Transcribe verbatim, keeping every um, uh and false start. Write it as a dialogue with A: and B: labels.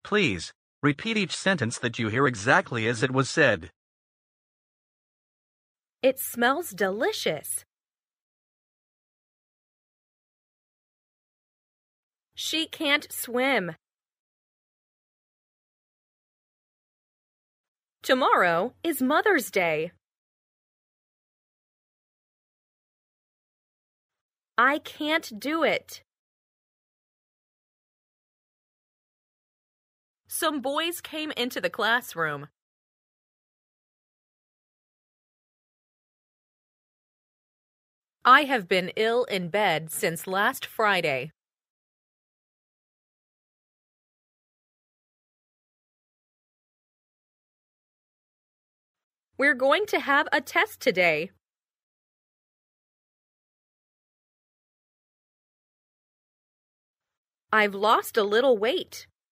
A: Please, repeat each sentence that you hear exactly as it was said.
B: It smells delicious. She can't swim. Tomorrow is Mother's Day. I can't do it. Some boys came into the classroom. I have been ill in bed since last Friday. We're going to have a test today. I've lost a little weight.